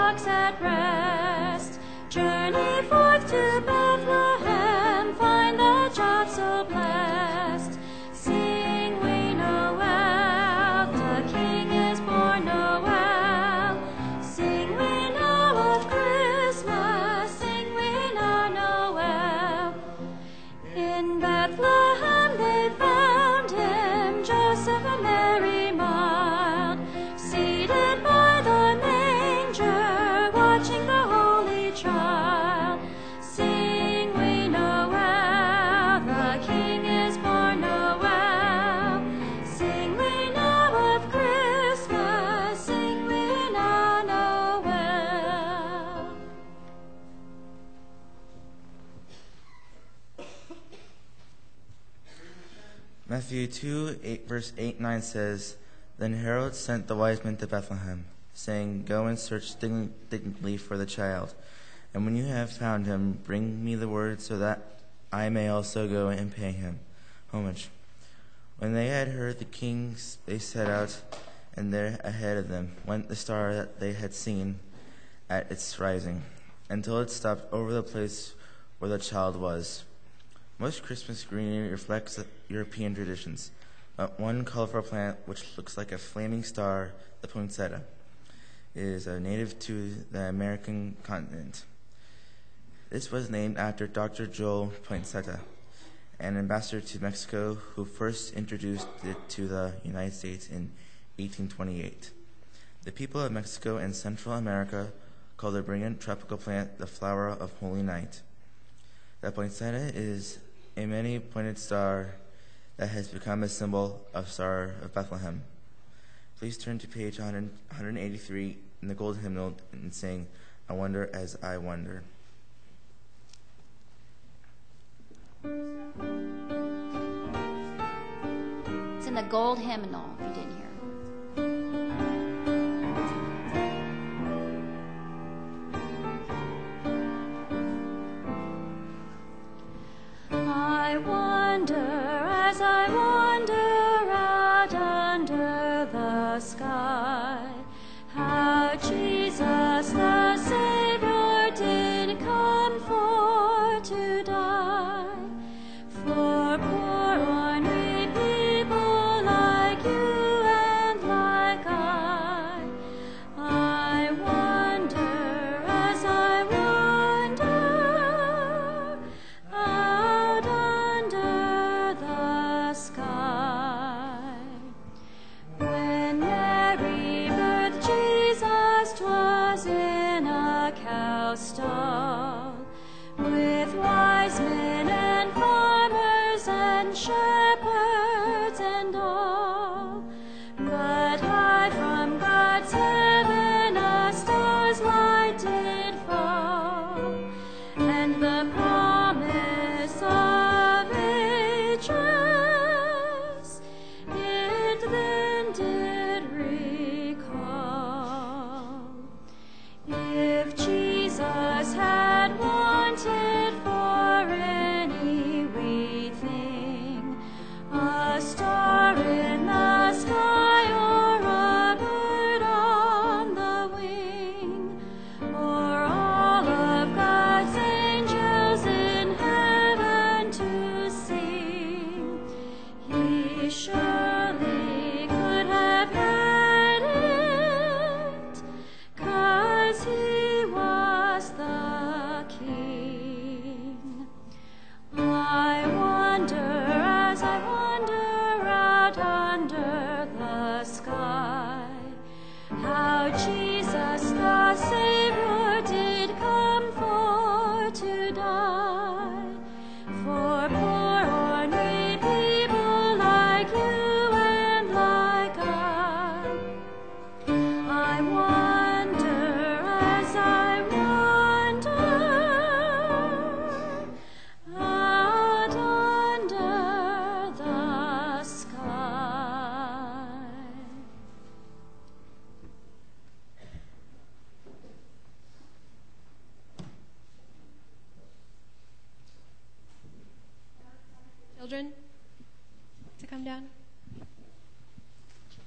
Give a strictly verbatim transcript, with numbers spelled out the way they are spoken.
flocks at rest. Journey forth to Bethlehem, find the child so blessed. Sing we Noel, the King is born Noel. Sing we now of Christmas, sing we now Noel. In Bethlehem they found him, Joseph and Mary mild, seated by the manger, watching the Holy Child. Sing we Noel, the King is born Noel. Sing we now of Christmas, sing we now Noel. Matthew two, eight, verse eight, nine says, Then Herod sent the wise men to Bethlehem, saying, Go and search diligently for the child, and when you have found him, bring me the word, so that I may also go and pay him homage. When they had heard the kings, they set out, and there ahead of them went the star that they had seen at its rising, until it stopped over the place where the child was. Most Christmas greenery reflects European traditions, but one colorful plant which looks like a flaming star, the poinsettia, is a native to the American continent. This was named after Doctor Joel Poinsettia, an ambassador to Mexico who first introduced it to the United States in eighteen twenty-eight. The people of Mexico and Central America call the brilliant tropical plant the flower of Holy Night. The poinsettia is a many-pointed star that has become a symbol of Star of Bethlehem. Please turn to page one eighty-three in the Golden Hymnal and sing, I Wonder as I Wonder. It's in the Gold Hymnal, if you didn't hear. I wonder as I wander out under the sky, how Jesus the Savior did come for to die. For poor ornery people like you and like I, I wonder as I wander out under the sky. When Mary birthed Jesus, 'twas in a cow stall, with wise men and farmers and shepherds and all. But high from God's heaven a star's light did fall, and the promise of ages it then did recall. If Jesus had wanted for any wee thing, a star in the sky or a bird on the wing, or all of God's angels in heaven to sing, he surely could have had it, 'cause he was the King. I wonder as I wander out under the sky, how Jesus the Savior did come for to die. For poor ornery people like you and like I, I wonder as I wander out under the sky. Children, to come down.